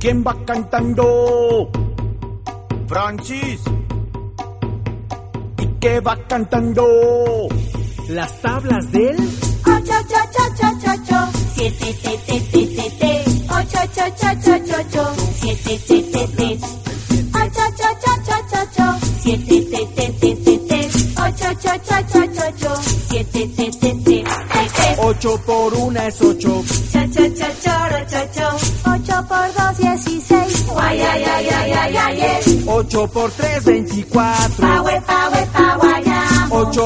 ¿Quién va cantando? Francis. ¿Y qué va cantando? Las tablas del 8, 7, 8, 7, 7, 8 por 1 es 8. 8 por 2, 16. 8 por 3, 24. 8